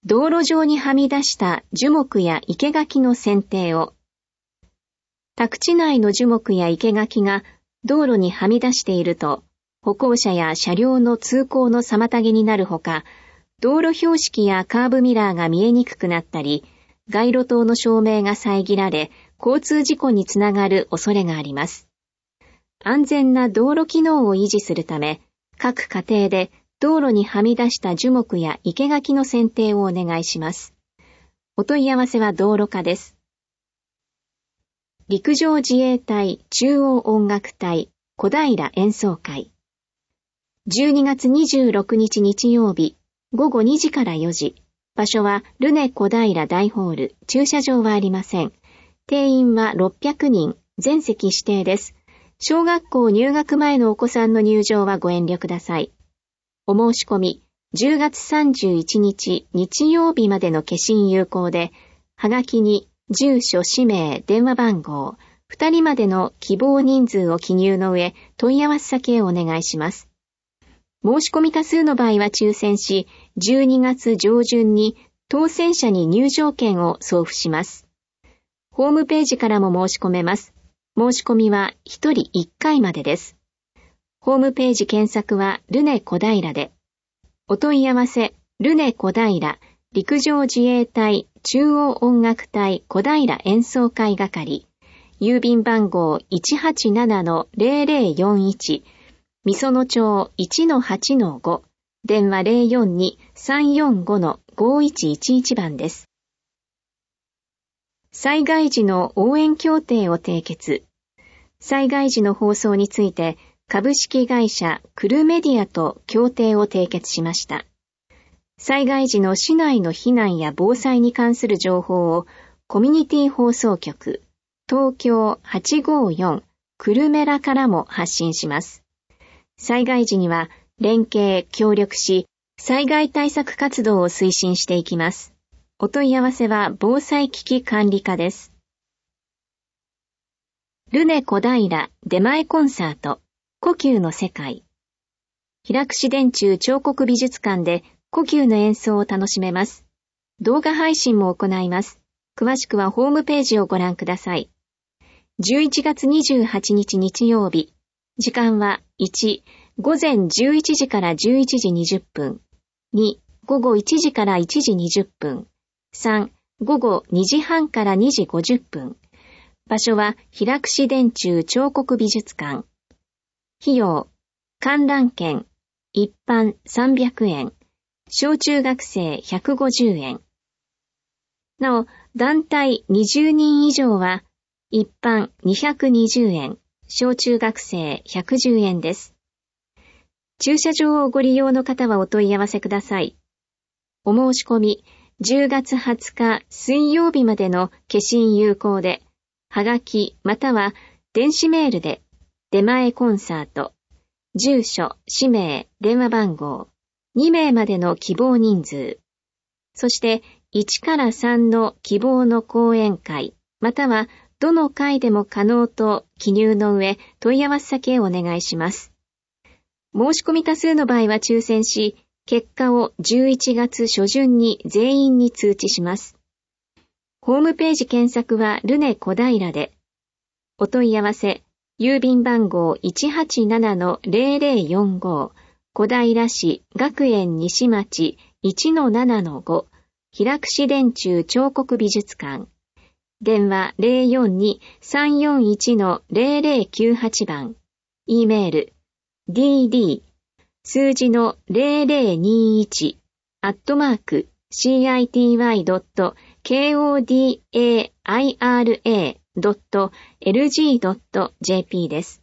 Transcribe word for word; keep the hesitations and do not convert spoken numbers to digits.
道路上にはみ出した樹木や生垣の剪定を。宅地内の樹木や生垣が道路にはみ出していると、歩行者や車両の通行の妨げになるほか、道路標識やカーブミラーが見えにくくなったり、街路灯の照明が遮られ、交通事故につながる恐れがあります。安全な道路機能を維持するため、各家庭で道路にはみ出した樹木や生垣の剪定をお願いします。お問い合わせは道路課です。陸上自衛隊中央音楽隊小平演奏会。じゅうにがつにじゅうろくにち日曜日、ごごにじからよじ。場所はルネ小平大ホール、駐車場はありません。定員はろっぴゃくにん、全席指定です。小学校入学前のお子さんの入場はご遠慮ください。お申し込み、じゅうがつさんじゅういちにち日曜日までの消印有効で、はがきに住所、氏名、電話番号、ふたりまでの希望人数を記入の上、問い合わせ先へお願いします。申し込み多数の場合は抽選し、じゅうにがつじょうじゅんに当選者に入場券を送付します。ホームページからも申し込めます。申し込みはひとりいっかいまでです。ホームページ検索はルネ小平で。お問い合わせ、ルネ小平、陸上自衛隊中央音楽隊小平演奏会係、郵便番号 いちはちななのゼロゼロよんいち、みその町 いちのはちのご、電話 ゼロよんに さんよんごのごいちいちいち 番です。災害時の応援協定を締結。災害時の放送について、株式会社クルメディアと協定を締結しました。災害時の市内の避難や防災に関する情報をコミュニティ放送局東京はちごよんクルメラからも発信します。災害時には連携協力し、災害対策活動を推進していきます。お問い合わせは防災危機管理課です。ルネ小平出前コンサート故宮の世界。平櫛田中彫刻美術館で故宮の演奏を楽しめます。動画配信も行います。詳しくはホームページをご覧ください。じゅういちがつにじゅうはちにち日曜日。時間はいち、ごぜんじゅういちじからじゅういちじにじゅっぷん。に、ごごいちじからいちじにじゅっぷん。さん、ごごにじはんからにじごじゅっぷん。場所は平櫛田中彫刻美術館。費用、観覧券、一般さんびゃくえん。小中学生ひゃくごじゅうえん。なお、団体にじゅうにん以上は、一般にひゃくにじゅうえん、小中学生ひゃくじゅうえんです。駐車場をご利用の方はお問い合わせください。お申し込み、じゅうがつはつか水曜日までの消印有効で、はがきまたは電子メールで、出前コンサート、住所、氏名、電話番号、にめいまでの希望人数、そしていちからさんの希望の講演会、またはどの会でも可能と記入の上、問い合わせ先へお願いします。申し込み多数の場合は抽選し、結果をじゅういちがつしょじゅんに全員に通知します。ホームページ検索はルネ小平で。お問い合わせ、郵便番号 いちはちななのゼロゼロよんご、小平市学園西町 いちのななのご、平櫛田中彫刻美術館。電話 ゼロよんに さんよんいちのゼロゼロきゅうはち 番。E メール、ディーディー、数字のゼロゼロにいち、アットマーク、シーアイティーワイドットコダイラドットエルジードットジェーピー です。